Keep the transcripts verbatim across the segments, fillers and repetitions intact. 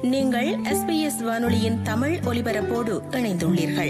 நீங்கள் S B S வானொலியின் தமிழ் ஒலிபரப்போடு இணைந்துள்ளீர்கள்.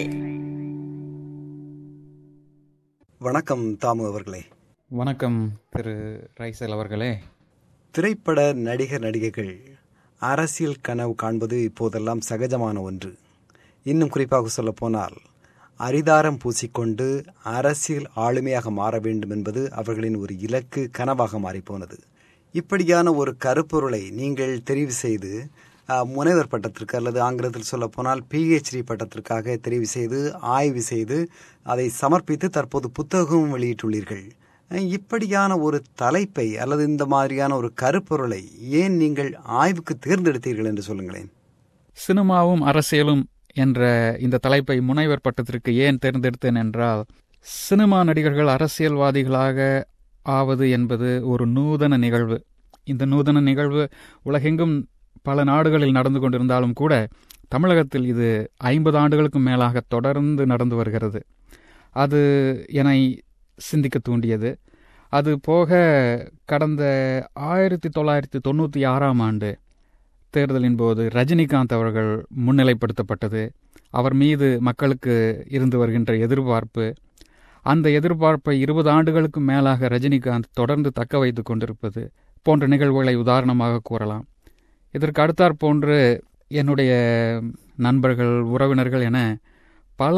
வணக்கம் தாமு அவர்களே. வணக்கம் திரு ரைசல் அவர்களே. திரைப்பட நடிகர் நடிகைகள் அரசியல் கனவு காண்பது இப்போதெல்லாம் சகஜமான ஒன்று. இன்னும் குறிப்பாக சொல்ல போனால் அரிதாரம் பூசிக்கொண்டு அரசியல் ஆளுமையாக மாற வேண்டும் என்பது அவர்களின் ஒரு இலக்கு கனவாக மாறிப்போனது. இப்படியான ஒரு கருப்பொருளை நீங்கள் தெரிவு செய்து முனைவர் பட்டத்திற்கு அல்லது ஆங்கிலத்தில் சொல்ல போனால் பிஹெச்டி பட்டத்திற்காக தெரிவு செய்து ஆய்வு செய்து அதை சமர்ப்பித்து தற்போது புத்தகமும் வெளியிட்டுள்ளீர்கள். இப்படியான ஒரு தலைப்பை அல்லது இந்த மாதிரியான ஒரு கருப்பொருளை ஏன் நீங்கள் ஆய்வுக்கு தேர்ந்தெடுத்தீர்கள் என்று சொல்லுங்களேன். சினிமாவும் அரசியலும் என்ற இந்த தலைப்பை முனைவர் பட்டத்திற்கு ஏன் தேர்ந்தெடுத்தேன் என்றால், சினிமா நடிகர்கள் அரசியல்வாதிகளாக ஆவது என்பது ஒரு நூதன நிகழ்வு. இந்த நூதன நிகழ்வு உலகெங்கும் பல நாடுகளில் நடந்து கொண்டிருந்தாலும் கூட தமிழகத்தில் இது ஐம்பது ஆண்டுகளுக்கும் மேலாக தொடர்ந்து நடந்து வருகிறது. அது என்னை சிந்திக்க தூண்டியது. அது போக கடந்த ஆயிரத்தி தொள்ளாயிரத்தி தொண்ணூற்றி ஆறாம் ஆண்டு தேர்தலின் போது ரஜினிகாந்த் அவர்கள் முன்னிலைப்படுத்தப்பட்டது. அவர் மீது மக்களுக்கு இருந்து வருகின்ற எதிர்பார்ப்பு, அந்த எதிர்பார்ப்பை இருபது ஆண்டுகளுக்கு மேலாக ரஜினிகாந்த் தொடர்ந்து தக்க வைத்து கொண்டிருப்பது போன்ற நிகழ்வுகளை உதாரணமாக கூறலாம். இதற்கு அடுத்தாற் போன்று என்னுடைய நண்பர்கள், உறவினர்கள் என பல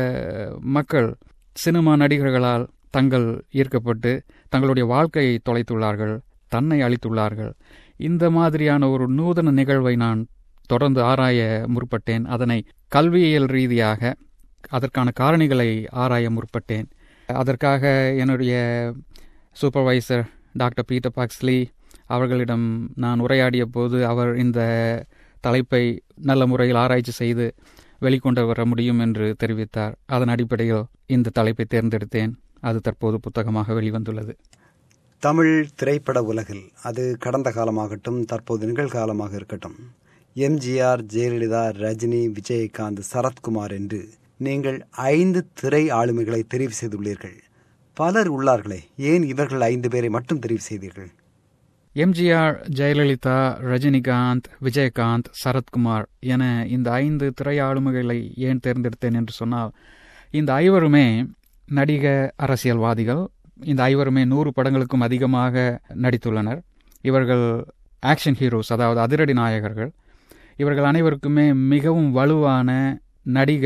மக்கள் சினிமா நடிகர்களால் தங்கள் ஈர்க்கப்பட்டு தங்களுடைய வாழ்க்கையை தொலைத்துள்ளார்கள், தன்னை அளித்துள்ளார்கள். இந்த மாதிரியான ஒரு நூதன நிகழ்வை நான் தொடர்ந்து ஆராய முற்பட்டேன். அதனை கல்வியியல் ரீதியாக அதற்கான காரணிகளை ஆராய முற்பட்டேன். அதற்காக என்னுடைய சூப்பர்வைசர் டாக்டர் பீட்டர் பாக்ஸ்லி அவர்களிடம் நான் உரையாடிய போது அவர் இந்த தலைப்பை நல்ல முறையில் ஆராய்ச்சி செய்து வெளிக்கொண்டு வர முடியும் என்று தெரிவித்தார். அதன் அடிப்படையில் இந்த தலைப்பை தேர்ந்தெடுத்தேன். அது தற்போது புத்தகமாக வெளிவந்துள்ளது. தமிழ் திரைப்பட உலகில், அது கடந்த காலமாகட்டும் தற்போது நிகழ்காலமாக இருக்கட்டும், எம்ஜிஆர், ஜெயலலிதா, ரஜினி, விஜயகாந்த், சரத்குமார் என்று நீங்கள் ஐந்து திரை ஆளுமைகளை தெரிவு செய்துள்ளீர்கள். பலர் உள்ளார்களே, ஏன் இவர்கள் ஐந்து பேரை மட்டும் தெரிவு செய்தீர்கள்? எம்ஜிஆர், ஜெயலலிதா, ரஜினிகாந்த், விஜயகாந்த், சரத்குமார் என இந்த ஐந்து திரை ஆளுமைகளை ஏன் தேர்ந்தெடுத்தேன் என்று சொன்னால், இந்த ஐவருமே நடிக அரசியல்வாதிகள். இந்த ஐவருமே நூறு படங்களுக்கும் அதிகமாக நடித்துள்ளனர். இவர்கள் ஆக்ஷன் ஹீரோஸ், அதாவது அதிரடி நாயகர்கள். இவர்கள் அனைவருக்குமே மிகவும் வலுவான நடிக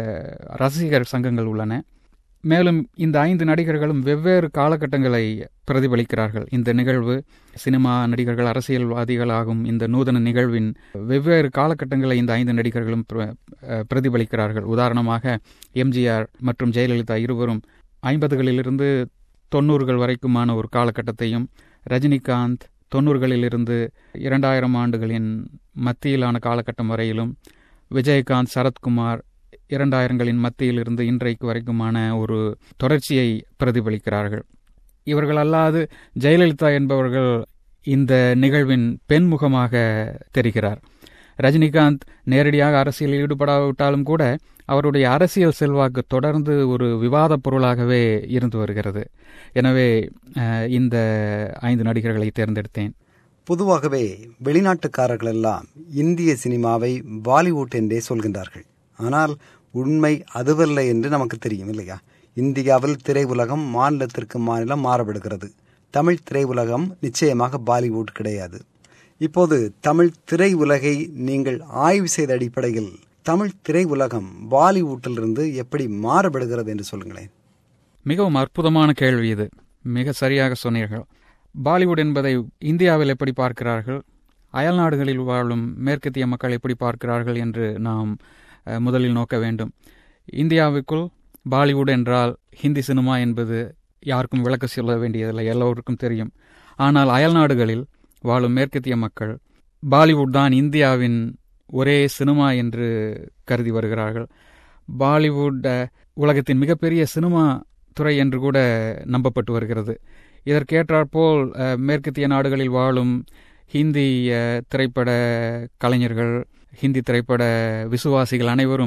ரசிகர் சங்கங்கள் உள்ளன. மேலும் இந்த ஐந்து நடிகர்களும் வெவ்வேறு காலகட்டங்களை பிரதிபலிக்கிறார்கள். இந்த நிகழ்வு சினிமா நடிகர்கள் அரசியல்வாதிகளாகும் இந்த நூதன நிகழ்வின் வெவ்வேறு காலகட்டங்களை இந்த ஐந்து நடிகர்களும் பிரதிபலிக்கிறார்கள். உதாரணமாக எம்ஜிஆர் மற்றும் ஜெயலலிதா இருவரும் ஐம்பதுகளிலிருந்து தொண்ணூறுகள் வரைக்குமான ஒரு காலகட்டத்தையும், ரஜினிகாந்த் தொண்ணூறுகளிலிருந்து இரண்டாயிரம் ஆண்டுகளின் மத்தியிலான காலகட்டம் வரையிலும், விஜயகாந்த், சரத்குமார் இரண்டாயிரங்களின் மத்தியிலிருந்து இன்றைக்கு வரைக்குமான ஒரு தொடர்ச்சியை பிரதிபலிக்கிறார்கள். இவர்கள் அல்லாது ஜெயலலிதா என்பவர்கள் இந்த நிகழ்வின் பெண்முகமாக தெரிகிறார். ரஜினிகாந்த் நேரடியாக அரசியலில் ஈடுபடாவிட்டாலும் கூட அவருடைய அரசியல் செல்வாக்கு தொடர்ந்து ஒரு விவாத பொருளாகவே இருந்து வருகிறது. எனவே இந்த ஐந்து நடிகர்களை தேர்ந்தெடுத்தேன். பொதுவாகவே வெளிநாட்டுக்காரர்கள் எல்லாம் இந்திய சினிமாவை பாலிவுட் என்றே சொல்கின்றார்கள். ஆனால் உண்மை அதுவல்ல என்று நமக்கு தெரியும் இல்லையா? இந்தியாவில் திரை உலகம் மாநிலத்திற்கு மாநிலம் மாறுபடுகிறது. தமிழ் திரை உலகம் நிச்சயமாக பாலிவுட் கிடையாது. இப்போது தமிழ் திரை உலகை நீங்கள் ஆய்வு செய்த அடிப்படையில் தமிழ் திரை உலகம் பாலிவுட்டிலிருந்து எப்படி மாறுபடுகிறது என்று சொல்லுங்களேன். மிகவும் அற்புதமான கேள்வி இது. மிக சரியாக சொன்னீர்கள். பாலிவுட் என்பதை இந்தியாவில் எப்படி பார்க்கிறார்கள், அயல்நாடுகளில் வாழும் மேற்கத்திய மக்கள் எப்படி பார்க்கிறார்கள் என்று நாம் முதலில் நோக்க வேண்டும். இந்தியாவுக்குள் பாலிவுட் என்றால் ஹிந்தி சினிமா என்பது யாருக்கும் விளக்க சொல்ல வேண்டியதில்லை, எல்லோருக்கும் தெரியும். ஆனால் அயல்நாடுகளில் வாழும் மேற்கத்திய மக்கள் பாலிவுட் தான் இந்தியாவின் ஒரே சினிமா என்று கருதி வருகிறார்கள். பாலிவுட் உலகத்தின் மிகப்பெரிய சினிமா துறை என்று கூட நம்பப்பட்டு வருகிறது. இதற்கேற்றாற்போல் மேற்கத்திய நாடுகளில் வாழும் ஹிந்தி திரைப்பட கலைஞர்கள், ஹிந்தி திரைப்பட விசுவாசிகள் அனைவரும்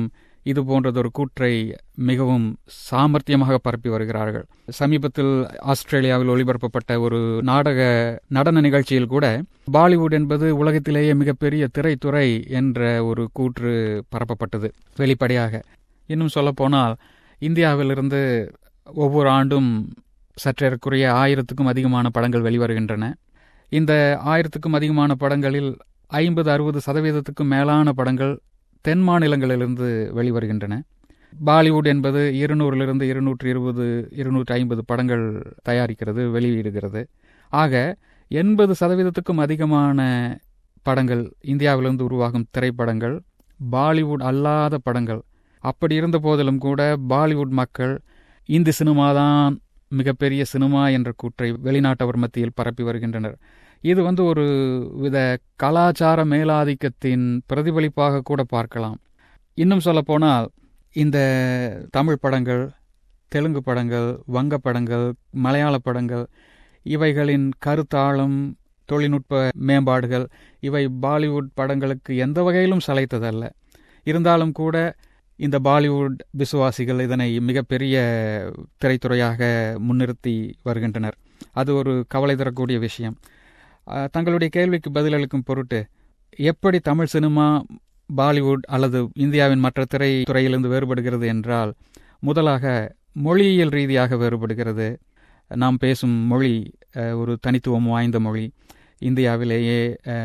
இது போன்றதொரு கூற்றை மிகவும் சாமர்த்தியமாக பரப்பி வருகிறார்கள். சமீபத்தில் ஆஸ்திரேலியாவில் ஒளிபரப்பப்பட்ட ஒரு நாடக நடன நிகழ்ச்சியில் கூட பாலிவுட் என்பது உலகத்திலேயே மிகப்பெரிய திரைத்துறை என்ற ஒரு கூற்று பரப்பப்பட்டது வெளிப்படையாக. இன்னும் சொல்லப்போனால் இந்தியாவிலிருந்து ஒவ்வொரு ஆண்டும் சற்றேறக்குறைய ஆயிரத்துக்கும் அதிகமான படங்கள் வெளிவருகின்றன. இந்த ஆயிரத்துக்கும் அதிகமான படங்களில் ஐம்பது அறுபது சதவீதத்துக்கும் மேலான படங்கள் தென் மாநிலங்களிலிருந்து வெளிவருகின்றன. பாலிவுட் என்பது இருநூறிலிருந்து இருநூற்றி இருபது இருநூற்றி ஐம்பது படங்கள் தயாரிக்கிறது, வெளியிடுகிறது. ஆக எண்பது சதவீதத்துக்கும் அதிகமான படங்கள், இந்தியாவிலிருந்து உருவாகும் திரைப்படங்கள் பாலிவுட் அல்லாத படங்கள். அப்படி இருந்த போதிலும் கூட பாலிவுட் மக்கள் இந்தி சினிமாதான் மிகப்பெரிய சினிமா என்ற கூற்றை வெளிநாட்டவர் மத்தியில் பரப்பி வருகின்றனர். இது வந்து ஒரு வித கலாச்சார மேலாதிக்கத்தின் பிரதிபலிப்பாக கூட பார்க்கலாம். இன்னும் சொல்லப்போனால் இந்த தமிழ் படங்கள், தெலுங்கு படங்கள், வங்க படங்கள், மலையாள படங்கள் இவைகளின் கருத்தாழம், தொழில்நுட்ப மேம்பாடுகள் இவை பாலிவுட் படங்களுக்கு எந்த வகையிலும் சளைத்ததல்ல. இருந்தாலும் கூட இந்த பாலிவுட் விசுவாசிகள் இதனை மிகப்பெரிய திரைத்துறையாக முன்னிறுத்தி வருகின்றனர். அது ஒரு கவலை தரக்கூடிய விஷயம். தங்களுடைய கேள்விக்கு பதிலளிக்கும் பொருட்டு எப்படி தமிழ் சினிமா பாலிவுட் அல்லது இந்தியாவின் மற்ற திரைத்துறையிலிருந்து வேறுபடுகிறது என்றால், முதலாக மொழியியல் ரீதியாக வேறுபடுகிறது. நாம் பேசும் மொழி ஒரு தனித்துவம் வாய்ந்த மொழி. இந்தியாவிலேயே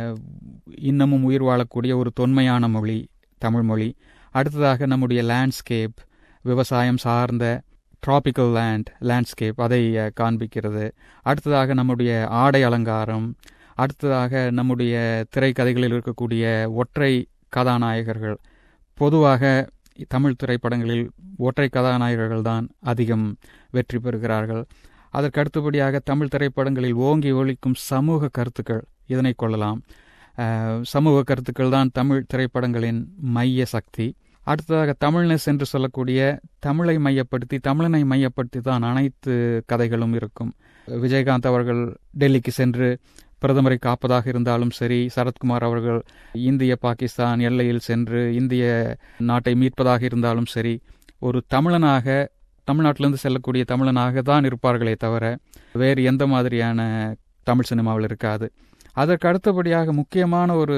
இன்னமும் உயிர் வாழக்கூடிய ஒரு தொன்மையான மொழி தமிழ் மொழி. அடுத்ததாக நம்முடைய லேண்ட்ஸ்கேப், விவசாயம் சார்ந்த டிராபிக்கல் லேண்ட் லேண்ட்ஸ்கேப் அதை காண்பிக்கிறது. அடுத்ததாக நம்முடைய ஆடை அலங்காரம், அடுத்ததாக நம்முடைய திரைக்கதைகளில் இருக்கக்கூடிய ஒற்றை கதாநாயகர்கள். பொதுவாக தமிழ் திரைப்படங்களில் ஒற்றை கதாநாயகர்கள் தான் அதிகம் வெற்றி பெறுகிறார்கள். அதற்கு அடுத்தபடியாக தமிழ் திரைப்படங்களில் ஓங்கி ஒலிக்கும் சமூக கருத்துக்கள், இதனை கொள்ளலாம். சமூக கருத்துக்கள் தான் தமிழ் திரைப்படங்களின் மைய சக்தி. அடுத்ததாக தமிழ்னஸ் என்று சொல்லக்கூடிய தமிழை மையப்படுத்தி, தமிழனை மையப்படுத்தி தான் அனைத்து கதைகளும் இருக்கும். விஜயகாந்த் அவர்கள் டெல்லிக்கு சென்று பிரதமரை காப்பதாக இருந்தாலும் சரி, சரத்குமார் அவர்கள் இந்திய பாகிஸ்தான் எல்லையில் சென்று இந்திய நாட்டை மீட்பதாக இருந்தாலும் சரி, ஒரு தமிழனாக, தமிழ்நாட்டிலிருந்து செல்லக்கூடிய தமிழனாக தான் இருப்பார்களே தவிர வேறு எந்த மாதிரியான தமிழ் சினிமாவில் இருக்காது. அதற்கு அடுத்தபடியாக முக்கியமான ஒரு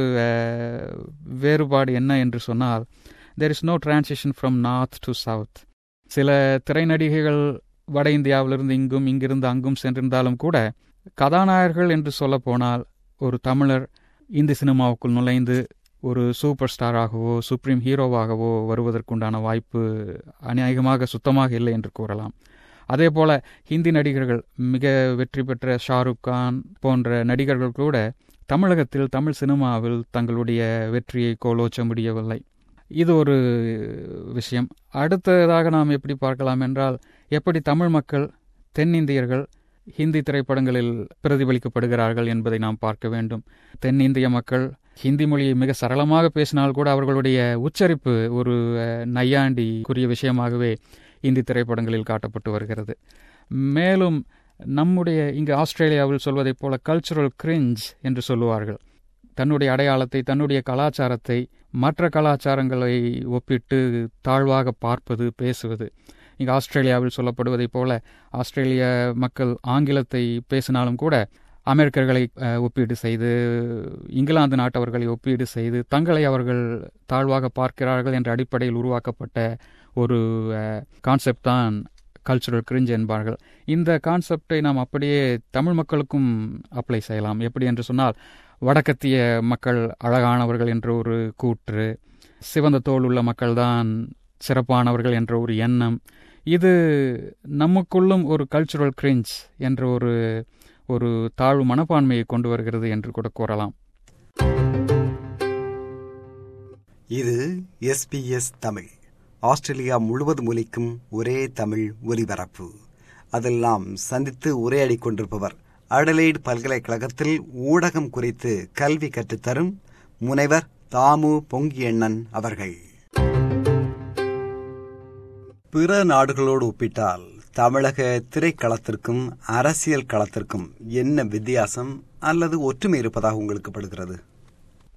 வேறுபாடு என்ன என்று சொன்னால், there is no transition from north to south. சில திரைநடிகைகள் வட இந்தியாவிலிருந்து இங்கும் இங்கிருந்து அங்கும் சென்றிருந்தாலும் கூட கதாநாயகர்கள் என்று சொல்ல போனால் ஒரு தமிழர் இந்தி சினிமாவுக்குள் நுழைந்து ஒரு சூப்பர் ஸ்டாராகவோ சுப்ரீம் ஹீரோவாகவோ வருவதற்குண்டான வாய்ப்பு அநேகமாக சுத்தமாக இல்லை என்று கூறலாம். அதே போல ஹிந்தி நடிகர்கள், மிக வெற்றி பெற்ற ஷாருக் கான் போன்ற நடிகர்கள் கூட தமிழகத்தில் தமிழ் சினிமாவில் தங்களுடைய வெற்றியை கோலோச்ச முடியவில்லை. இது ஒரு விஷயம். அடுத்ததாக நாம் எப்படி பார்க்கலாம் என்றால், எப்படி தமிழ் மக்கள், தென்னிந்தியர்கள் ஹிந்தி திரைப்படங்களில் பிரதிபலிக்கப்படுகிறார்கள் என்பதை நாம் பார்க்க வேண்டும். தென்னிந்திய மக்கள் ஹிந்தி மொழியை மிக சரளமாக பேசினால் கூட அவர்களுடைய உச்சரிப்பு ஒரு நையாண்டிக்குரிய விஷயமாகவே இந்தி திரைப்படங்களில் காட்டப்பட்டு வருகிறது. மேலும் நம்முடைய இங்கு ஆஸ்திரேலியாவில் சொல்வதைப் போல கல்ச்சுரல் கிரிஞ்ச் என்று சொல்லுவார்கள். தன்னுடைய அடையாளத்தை, தன்னுடைய கலாச்சாரத்தை மற்ற கலாச்சாரங்களை ஒப்பிட்டு தாழ்வாக பார்ப்பது, பேசுவது. இங்கு ஆஸ்திரேலியாவில் சொல்லப்படுவதைப் போல ஆஸ்திரேலிய மக்கள் ஆங்கிலத்தை பேசினாலும் கூட அமெரிக்கர்களை ஒப்பீடு செய்து, இங்கிலாந்து நாட்டவர்களை ஒப்பீடு செய்து தங்களை அவர்கள் தாழ்வாக பார்க்கிறார்கள் என்ற அடிப்படையில் உருவாக்கப்பட்ட ஒரு கான்செப்ட் தான் கல்ச்சுரல் கிரிஞ்ச் என்பார்கள். இந்த கான்செப்டை நாம் அப்படியே தமிழ் மக்களுக்கும் அப்ளை செய்யலாம். எப்படி என்று சொன்னால், வடக்கத்திய மக்கள் அழகானவர்கள் என்ற ஒரு கூற்று, சிவந்த தோல் உள்ள மக்கள்தான் சிறப்பானவர்கள் என்ற ஒரு எண்ணம், இது நமக்குள்ளும் ஒரு கல்ச்சுரல் கிரிஞ்ச் என்ற ஒரு ஒரு தாழ்வு மனப்பான்மையை கொண்டு வருகிறது என்று கூட கூறலாம். இது எஸ்பிஎஸ் தமிழ், ஆஸ்திரேலியா முழுவதும் ஒலிக்கும் ஒரே தமிழ் ஒலிபரப்பு. அதில் நாம் சந்தித்து உரையாடி கொண்டிருப்பவர் அடலைட் பல்கலைக்கழகத்தில் ஊடகம் குறித்து கல்வி கற்றுத்தரும் முனைவர் தாமு பொங்கியண்ணன் அவர்கள். பிற நாடுகளோடு ஒப்பிட்டால் தமிழக திரைக்களத்திற்கும் அரசியல் களத்திற்கும் என்ன வித்தியாசம் அல்லது ஒற்றுமை இருப்பதாக உங்களுக்கு படுகிறது?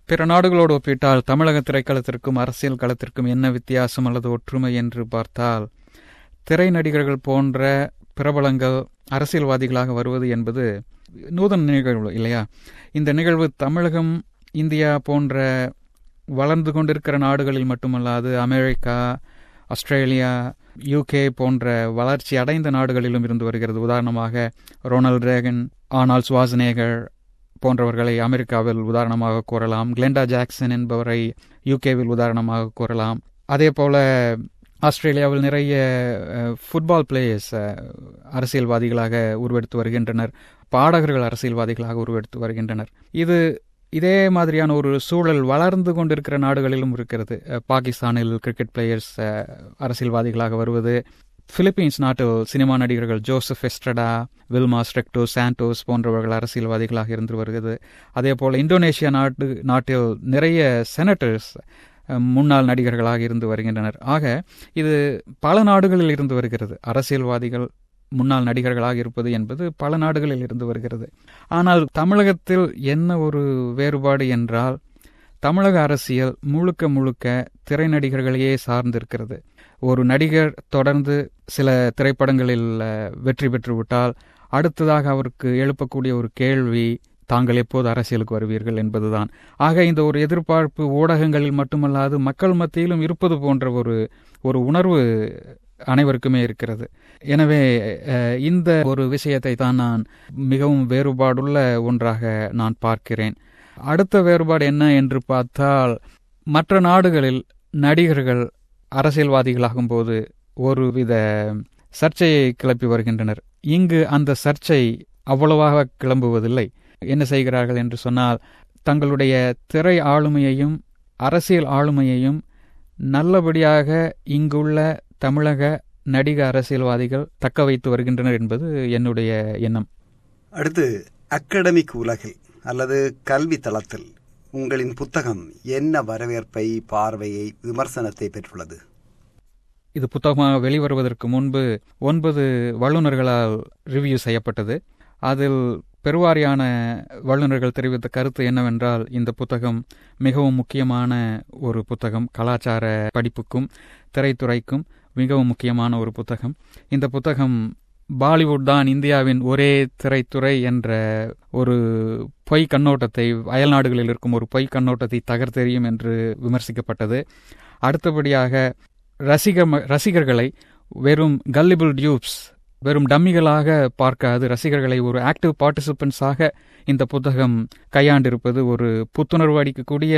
பிற நாடுகளோடு ஒப்பிட்டால் தமிழக திரைக்களத்திற்கும் அரசியல் களத்திற்கும் என்ன வித்தியாசம் அல்லது ஒற்றுமை என்று பார்த்தால், திரை நடிகர்கள் போன்ற பிரபலங்கள் அரசியல்வாதிகளாக வருவது என்பது நூதன நிகழ்வு இல்லையா? இந்த நிகழ்வு தமிழகம், இந்தியா போன்ற வளர்ந்து கொண்டிருக்கிற நாடுகளில் மட்டுமல்லாது அமெரிக்கா, ஆஸ்திரேலியா, யூகே போன்ற வளர்ச்சி அடைந்த நாடுகளிலும் இருந்து வருகிறது. உதாரணமாக ரொனால்ட் ரேகன், ஆர்னால்ட் ஷ்வார்ஸ்நேகர் போன்றவர்களை அமெரிக்காவில் உதாரணமாக கூறலாம். கிளெண்டா ஜாக்சன் என்பவரை யூகேவில் உதாரணமாக கூறலாம். அதே போல ஆஸ்திரேலியாவில் நிறைய ஃபுட்பால் பிளேயர்ஸ் அரசியல்வாதிகளாக உருவெடுத்து வருகின்றனர். பாடகர்கள் அரசியல்வாதிகளாக உருவெடுத்து வருகின்றனர். இது இதே மாதிரியான ஒரு சூழல் வளர்ந்து கொண்டிருக்கிற நாடுகளிலும் இருக்கிறது. பாகிஸ்தானில் கிரிக்கெட் பிளேயர்ஸ் அரசியல்வாதிகளாக வருவது, பிலிப்பீன்ஸ் நாட்டில் சினிமா நடிகர்கள் ஜோசப் எஸ்ட்ரடா, வில்மாஸ் ரெக்டோ சாண்டோஸ் போன்றவர்கள் அரசியல்வாதிகளாக இருந்து வருகிறது. அதே போல இந்தோனேஷியா நாட்டு நாட்டில் நிறைய செனட்டர்ஸ் முன்னாள் நடிகர்களாக இருந்து வருகின்றனர். ஆக இது பல நாடுகளில் இருந்து வருகிறது. அரசியல்வாதிகள் முன்னாள் நடிகர்களாக இருப்பது என்பது பல நாடுகளில் இருந்து வருகிறது. ஆனால் தமிழகத்தில் என்ன ஒரு வேறுபாடு என்றால், தமிழக அரசியல் முழுக்க முழுக்க திரை நடிகர்களையே சார்ந்திருக்கிறது. ஒரு நடிகர் தொடர்ந்து சில திரைப்படங்களில் வெற்றி பெற்றுவிட்டால் அடுத்ததாக அவருக்கு எழுப்பக்கூடிய ஒரு கேள்வி, தாங்கள் எப்போது அரசியலுக்கு வருவீர்கள் என்பதுதான். ஆக இந்த ஒரு எதிர்பார்ப்பு ஊடகங்களில் மட்டுமல்லாது மக்கள் மத்தியிலும் இருப்பது போன்ற ஒரு ஒரு உணர்வு அனைவருக்குமே இருக்கிறது. எனவே இந்த ஒரு விஷயத்தை தான் நான் மிகவும் வேறுபாடுள்ள ஒன்றாக நான் பார்க்கிறேன். அடுத்த வேறுபாடு என்ன என்று பார்த்தால், மற்ற நாடுகளில் நடிகர்கள் அரசியல்வாதிகளாகும் போது ஒருவித சர்ச்சையை கிளப்பி வருகின்றனர். இங்கு அந்த சர்ச்சை அவ்வளவாக கிளம்புவதில்லை. என்ன செய்கிறார்கள் என்று சொன்னால், தங்களுடைய திரை ஆளுமையையும் அரசியல் ஆளுமையையும் நல்லபடியாக இங்குள்ள தமிழக நடிக அரசியல்வாதிகள் தக்க வைத்து வருகின்றனர் என்பது என்னுடைய எண்ணம். அடுத்து, அகடமிக் உலகில் அல்லது கல்வி தளத்தில் உங்களின் புத்தகம் என்ன வரவேற்பை, பார்வையை, விமர்சனத்தை பெற்றுள்ளது? இது புத்தகமாக வெளிவருவதற்கு முன்பு ஒன்பது வல்லுநர்களால் ரிவ்யூ செய்யப்பட்டது. அதில் பெருவாரியான வல்லுநர்கள் தெரிவித்த கருத்து என்னவென்றால், இந்த புத்தகம் மிகவும் முக்கியமான ஒரு புத்தகம், கலாச்சார படிப்புக்கும் திரைத்துறைக்கும் மிகவும் முக்கியமான ஒரு புத்தகம். இந்த புத்தகம் பாலிவுட் தான் இந்தியாவின் ஒரே திரைத்துறை என்ற ஒரு பொய் கண்ணோட்டத்தை, அயல்நாடுகளில் இருக்கும் ஒரு பொய் கண்ணோட்டத்தை தகர்த்தெறியும் என்று விமர்சிக்கப்பட்டது. அடுத்தபடியாக ரசிக ரசிகர்களை வெறும் கல்லிபிள் டியூப்ஸ், வெறும் டம்மிகளாக பார்க்காது ரசிகர்களை ஒரு ஆக்டிவ் பார்ட்டிசிபென்ட்ஸாக இந்த புத்தகம் கையாண்டிருப்பது ஒரு புத்துணர்வு அளிக்கக்கூடிய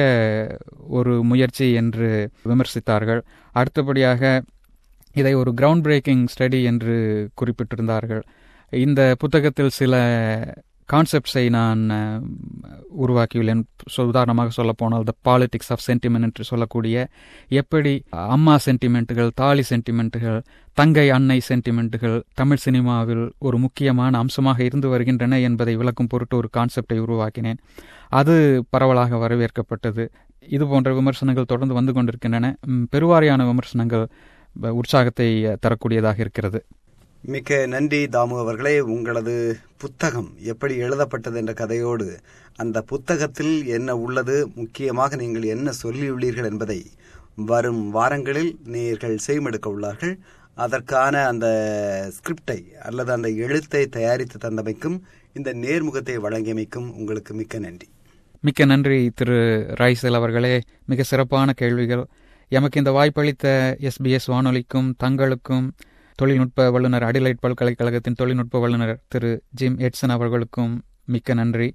ஒரு முயற்சி என்று விமர்சித்தார்கள். அடுத்தபடியாக இதை ஒரு கிரவுண்ட் பிரேக்கிங் ஸ்டடி என்று குறிப்பிட்டிருந்தார்கள். இந்த புத்தகத்தில் சில கான்செப்ட்ஸை நான் உருவாக்கியுள்ளேன். உதாரணமாக சொல்ல போனால் த பாலிடிக்ஸ் ஆஃப் சென்டிமெண்ட் என்று சொல்லக்கூடிய, எப்படி அம்மா சென்டிமெண்ட்டுகள், தாலி சென்டிமெண்ட்டுகள், தங்கை அன்னை சென்டிமெண்ட்டுகள் தமிழ் சினிமாவில் ஒரு முக்கியமான அம்சமாக இருந்து வருகின்றன என்பதை விளக்கும் பொருட்டு ஒரு கான்செப்டை உருவாக்கினேன். அது பரவலாக வரவேற்கப்பட்டது. இது போன்ற விமர்சனங்கள் தொடர்ந்து வந்து கொண்டிருக்கின்றன. பெருவாரியான விமர்சனங்கள் உற்சாகத்தை தரக்கூடியதாக இருக்கிறது. மிக்க நன்றி தாமு அவர்களே. உங்களது புத்தகம் எப்படி எழுதப்பட்டது என்ற கதையோடு அந்த புத்தகத்தில் என்ன உள்ளது, முக்கியமாக நீங்கள் என்ன சொல்லியுள்ளீர்கள் என்பதை வரும் வாரங்களில் நேயர்கள் செய்மெடுக்க உள்ளார்கள். அதற்கான அந்த ஸ்கிரிப்டை அல்லது அந்த எழுத்தை தயாரித்து தந்தமைக்கும் இந்த நேர்முகத்தை வழங்கியமைக்கும் உங்களுக்கு மிக்க நன்றி. மிக்க நன்றி திரு ராய்சல் அவர்களே. மிக சிறப்பான கேள்விகள். எமக்கு இந்த வாய்ப்பளித்த எஸ்பிஎஸ் வானொலிக்கும் தங்களுக்கும் தொழில்நுட்ப வல்லுநர், அடிலைட் பல்கலைக்கழகத்தின் தொழில்நுட்ப வல்லுநர் திரு ஜிம் எட்சன் அவர்களுக்கும் மிக்க நன்றி.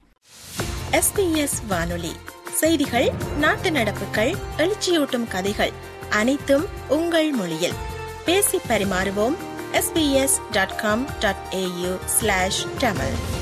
எஸ்பிஎஸ் வானொலி செய்திகள், நாட்டு நடப்புகள், எழுச்சியூட்டும் கதைகள் அனைத்தும் உங்கள் மொழியில். பேசி பரிமாறுவோம். SBS dot com dot AU slash Tamil